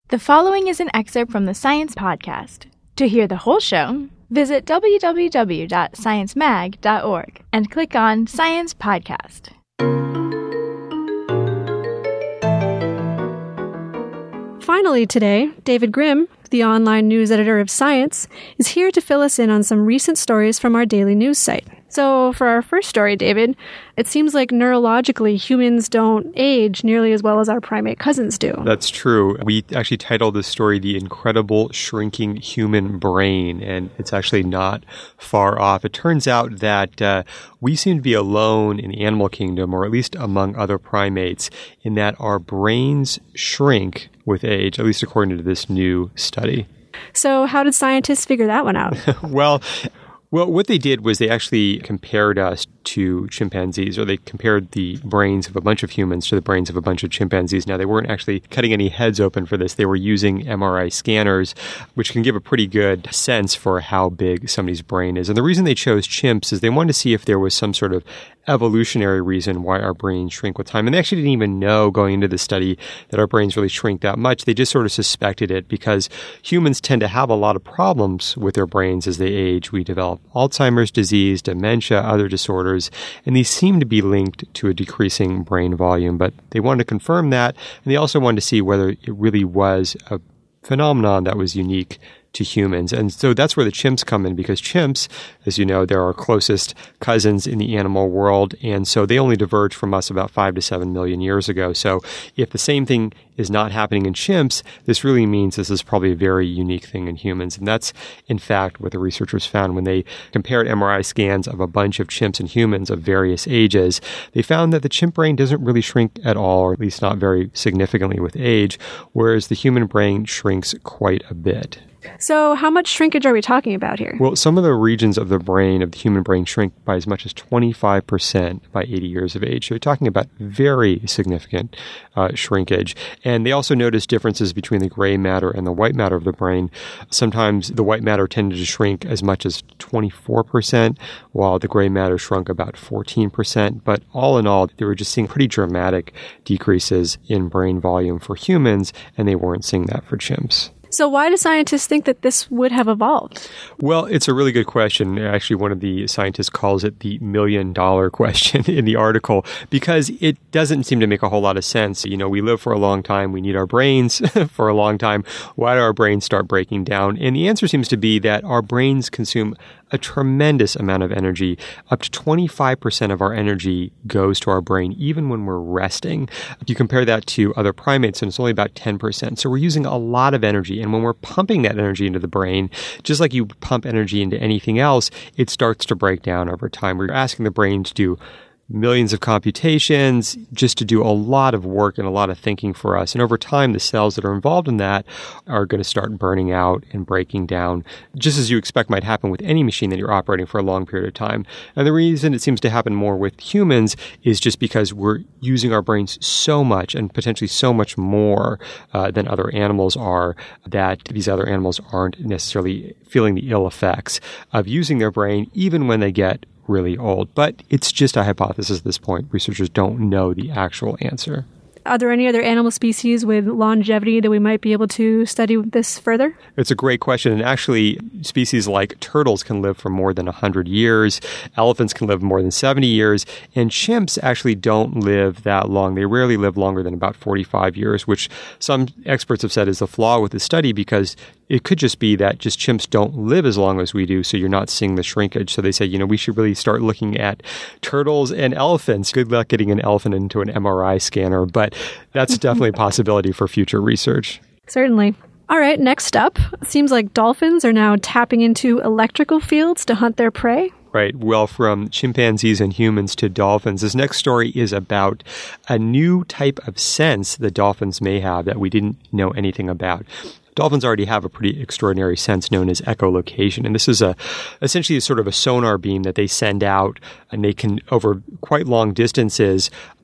The following is an excerpt from the Science Podcast. To hear the whole show, visit www.sciencemag.org and click on Science Podcast. Finally today, David Grimm, the online news editor of Science, is here to fill us in on some recent stories from our daily news site. So for our first story, David, it seems like neurologically humans don't age nearly as well as our primate cousins do. That's true. We actually titled this story The Incredible Shrinking Human Brain, and it's actually not far off. It turns out that we seem to be alone in the animal kingdom, or at least among other primates, in that our brains shrink with age, at least according to this new study. So how did scientists figure that one out? Well, what they did was they actually compared us to chimpanzees, or they compared the brains of a bunch of humans to the brains of a bunch of chimpanzees. Now, they weren't actually cutting any heads open for this. They were using MRI scanners, which can give a pretty good sense for how big somebody's brain is. And the reason they chose chimps is they wanted to see if there was some sort of evolutionary reason why our brains shrink with time. And they actually didn't even know going into the study that our brains really shrink that much. They just sort of suspected it because humans tend to have a lot of problems with their brains as they age. We develop Alzheimer's disease, dementia, other disorders, and these seem to be linked to a decreasing brain volume. But they wanted to confirm that, and they also wanted to see whether it really was a phenomenon that was unique to humans. And so that's where the chimps come in, because chimps, as you know, they're our closest cousins in the animal world. And so they only diverged from us about 5 to 7 million years ago. So if the same thing is not happening in chimps, this really means this is probably a very unique thing in humans. And that's, in fact, what the researchers found when they compared MRI scans of a bunch of chimps and humans of various ages. They found that the chimp brain doesn't really shrink at all, or at least not very significantly with age, whereas the human brain shrinks quite a bit. So how much shrinkage are we talking about here? Well, some of the regions of the brain, of the human brain, shrink by as much as 25% by 80 years of age. So you're talking about very significant shrinkage. And they also noticed differences between the gray matter and the white matter of the brain. Sometimes the white matter tended to shrink as much as 24%, while the gray matter shrunk about 14%. But all in all, they were just seeing pretty dramatic decreases in brain volume for humans, and they weren't seeing that for chimps. So why do scientists think that this would have evolved? Well, it's a really good question. Actually, one of the scientists calls it the $1 million question in the article, because it doesn't seem to make a whole lot of sense. You know, we live for a long time. We need our brains for a long time. Why do our brains start breaking down? And the answer seems to be that our brains consume a tremendous amount of energy. Up to 25% of our energy goes to our brain, even when we're resting. If you compare that to other primates, and it's only about 10%. So we're using a lot of energy. And when we're pumping that energy into the brain, just like you pump energy into anything else, it starts to break down over time. We're asking the brain to do millions of computations, just to do a lot of work and a lot of thinking for us. And over time, the cells that are involved in that are going to start burning out and breaking down, just as you expect might happen with any machine that you're operating for a long period of time. And the reason it seems to happen more with humans is just because we're using our brains so much, and potentially so much more than other animals are, that these other animals aren't necessarily feeling the ill effects of using their brain, even when they get really old. But it's just a hypothesis at this point. Researchers don't know the actual answer. Are there any other animal species with longevity that we might be able to study this further? It's a great question. And actually, species like turtles can live for more than 100 years. Elephants can live more than 70 years. And chimps actually don't live that long. They rarely live longer than about 45 years, which some experts have said is a flaw with the study, because it could just be that just chimps don't live as long as we do, so you're not seeing the shrinkage. So they say, we should really start looking at turtles and elephants. Good luck getting an elephant into an MRI scanner, but that's definitely a possibility for future research. Certainly. All right, next up, it seems like dolphins are now tapping into electrical fields to hunt their prey. Right. Well, from chimpanzees and humans to dolphins, this next story is about a new type of sense that dolphins may have that we didn't know anything about. Dolphins already have a pretty extraordinary sense known as echolocation. And this is essentially sort of a sonar beam that they send out, and they can, over quite long distances,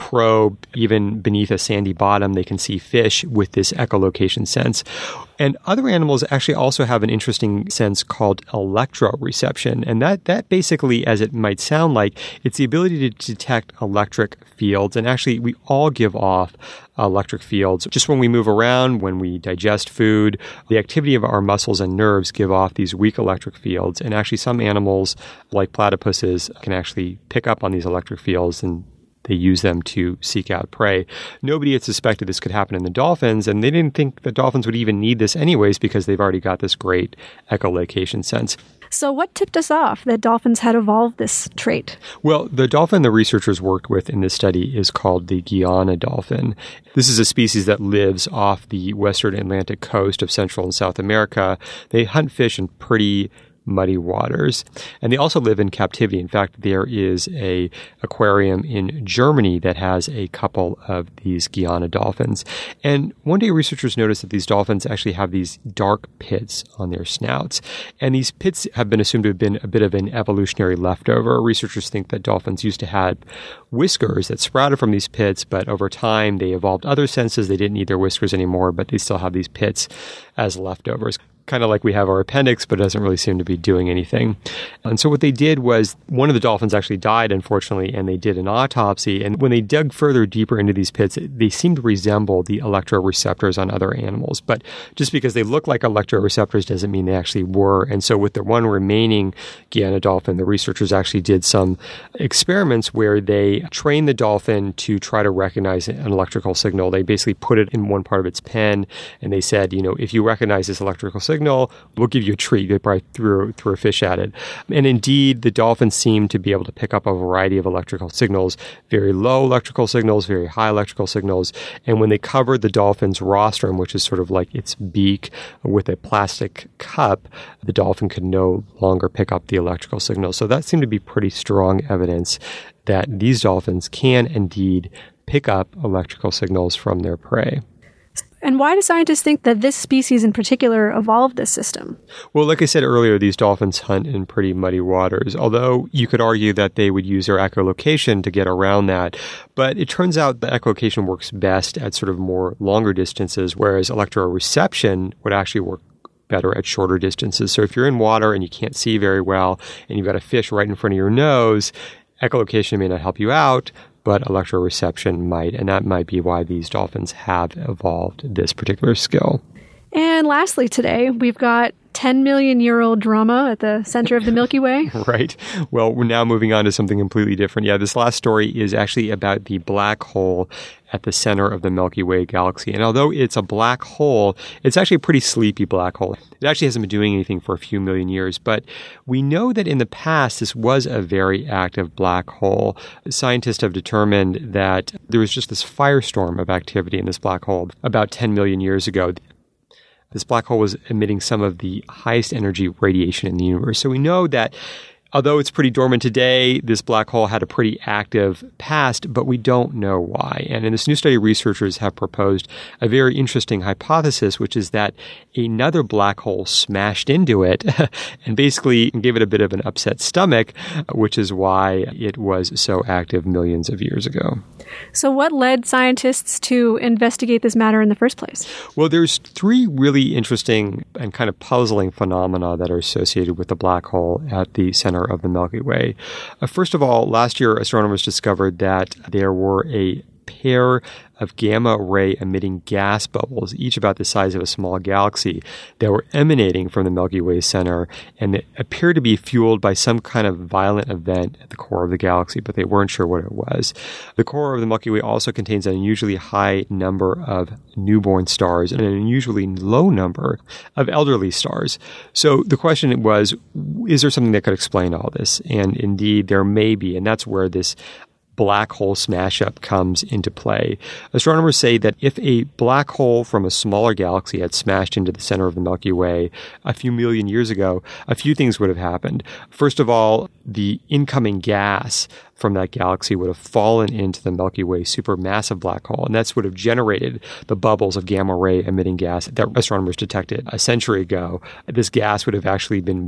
probe, even beneath a sandy bottom, they can see fish with this echolocation sense. And other animals actually also have an interesting sense called electroreception. And that basically, as it might sound like, it's the ability to detect electric fields. And actually, we all give off electric fields. Just when we move around, when we digest food, the activity of our muscles and nerves give off these weak electric fields. And actually, some animals, like platypuses, can actually pick up on these electric fields, and they use them to seek out prey. Nobody had suspected this could happen in the dolphins, and they didn't think the dolphins would even need this anyways because they've already got this great echolocation sense. So what tipped us off that dolphins had evolved this trait? Well, the dolphin the researchers worked with in this study is called the Guiana dolphin. This is a species that lives off the western Atlantic coast of Central and South America. They hunt fish in pretty muddy waters. And they also live in captivity. In fact, there is a aquarium in Germany that has a couple of these Guiana dolphins. And one day researchers noticed that these dolphins actually have these dark pits on their snouts. And these pits have been assumed to have been a bit of an evolutionary leftover. Researchers think that dolphins used to have whiskers that sprouted from these pits, but over time they evolved other senses. They didn't need their whiskers anymore, but they still have these pits as leftovers. Kind of like we have our appendix, but it doesn't really seem to be doing anything. And so what they did was, one of the dolphins actually died, unfortunately, and they did an autopsy. And when they dug further deeper into these pits, they seemed to resemble the electroreceptors on other animals. But just because they look like electroreceptors doesn't mean they actually were. And so with the one remaining Guiana dolphin, the researchers actually did some experiments where they trained the dolphin to try to recognize an electrical signal. They basically put it in one part of its pen, and they said, if you recognize this electrical signal, we'll give you a treat. They probably threw a fish at it. And indeed, the dolphins seemed to be able to pick up a variety of electrical signals, very low electrical signals, very high electrical signals. And when they covered the dolphin's rostrum, which is sort of like its beak, with a plastic cup, the dolphin could no longer pick up the electrical signals. So that seemed to be pretty strong evidence that these dolphins can indeed pick up electrical signals from their prey. And why do scientists think that this species in particular evolved this system? Well, like I said earlier, these dolphins hunt in pretty muddy waters, although you could argue that they would use their echolocation to get around that. But it turns out the echolocation works best at sort of more longer distances, whereas electroreception would actually work better at shorter distances. So if you're in water and you can't see very well, and you've got a fish right in front of your nose, echolocation may not help you out, but electroreception might, and that might be why these dolphins have evolved this particular skill. And lastly today, we've got 10-million-year-old drama at the center of the Milky Way. Right. Well, we're now moving on to something completely different. Yeah, this last story is actually about the black hole at the center of the Milky Way galaxy. And although it's a black hole, it's actually a pretty sleepy black hole. It actually hasn't been doing anything for a few million years, but we know that in the past, this was a very active black hole. Scientists have determined that there was just this firestorm of activity in this black hole about 10 million years ago. This black hole was emitting some of the highest energy radiation in the universe. So we know that although it's pretty dormant today, this black hole had a pretty active past, but we don't know why. And in this new study, researchers have proposed a very interesting hypothesis, which is that another black hole smashed into it and basically gave it a bit of an upset stomach, which is why it was so active millions of years ago. So what led scientists to investigate this matter in the first place? Well, there's three really interesting and kind of puzzling phenomena that are associated with the black hole at the center of the Milky Way. First of all, last year, astronomers discovered that there were a pair of gamma-ray emitting gas bubbles, each about the size of a small galaxy, that were emanating from the Milky Way center, and they appeared to be fueled by some kind of violent event at the core of the galaxy, but they weren't sure what it was. The core of the Milky Way also contains an unusually high number of newborn stars and an unusually low number of elderly stars. So the question was, is there something that could explain all this? And indeed, there may be, and that's where this black hole smash-up comes into play. Astronomers say that if a black hole from a smaller galaxy had smashed into the center of the Milky Way a few million years ago, a few things would have happened. First of all, the incoming gas from that galaxy would have fallen into the Milky Way supermassive black hole, and that's would have generated the bubbles of gamma-ray emitting gas that astronomers detected a century ago. This gas would have actually been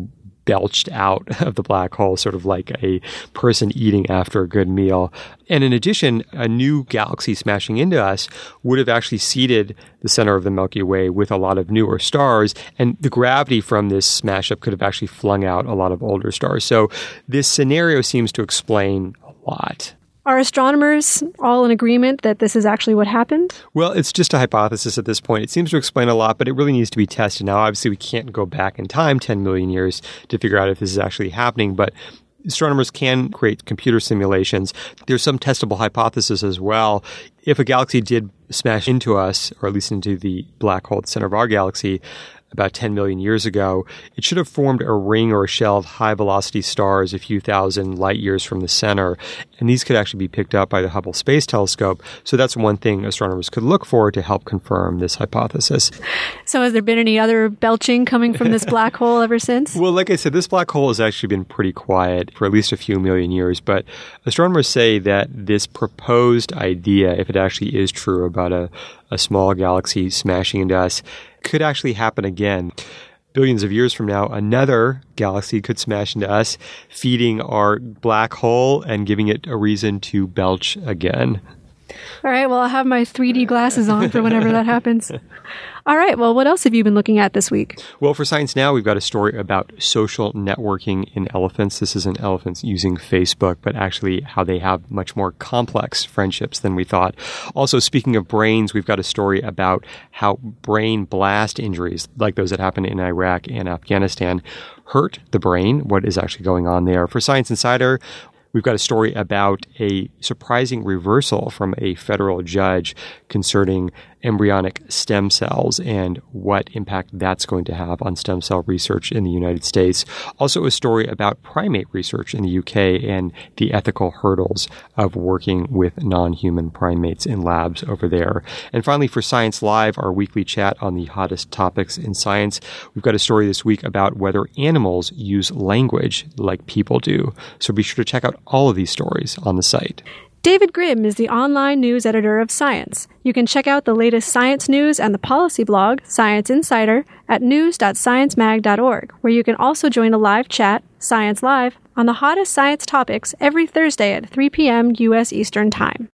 belched out of the black hole, sort of like a person eating after a good meal. And in addition, a new galaxy smashing into us would have actually seeded the center of the Milky Way with a lot of newer stars, and the gravity from this smash-up could have actually flung out a lot of older stars. So this scenario seems to explain a lot. Are astronomers all in agreement that this is actually what happened? Well, it's just a hypothesis at this point. It seems to explain a lot, but it really needs to be tested. Now, obviously, we can't go back in time 10 million years to figure out if this is actually happening, but astronomers can create computer simulations. There's some testable hypothesis as well. If a galaxy did smash into us, or at least into the black hole at the center of our galaxy, about 10 million years ago, it should have formed a ring or a shell of high-velocity stars a few thousand light years from the center. And these could actually be picked up by the Hubble Space Telescope. So that's one thing astronomers could look for to help confirm this hypothesis. So has there been any other belching coming from this black hole ever since? Well, like I said, this black hole has actually been pretty quiet for at least a few million years. But astronomers say that this proposed idea, if it actually is true about a small galaxy smashing into us, could actually happen again. Billions of years from now, another galaxy could smash into us, feeding our black hole and giving it a reason to belch again. All right, well, I'll have my 3D glasses on for whenever that happens. All right, well, what else have you been looking at this week? Well, for Science Now, we've got a story about social networking in elephants. This isn't elephants using Facebook, but actually how they have much more complex friendships than we thought. Also, speaking of brains, we've got a story about how brain blast injuries, like those that happened in Iraq and Afghanistan, hurt the brain. What is actually going on there? For Science Insider, we've got a story about a surprising reversal from a federal judge concerning embryonic stem cells and what impact that's going to have on stem cell research in the United States. Also a story about primate research in the UK and the ethical hurdles of working with non-human primates in labs over there. And finally, for Science Live, our weekly chat on the hottest topics in science, we've got a story this week about whether animals use language like people do. So be sure to check out all of these stories on the site. David Grimm is the online news editor of Science. You can check out the latest science news and the policy blog, Science Insider, at news.sciencemag.org, where you can also join a live chat, Science Live, on the hottest science topics every Thursday at 3 p.m. U.S. Eastern Time.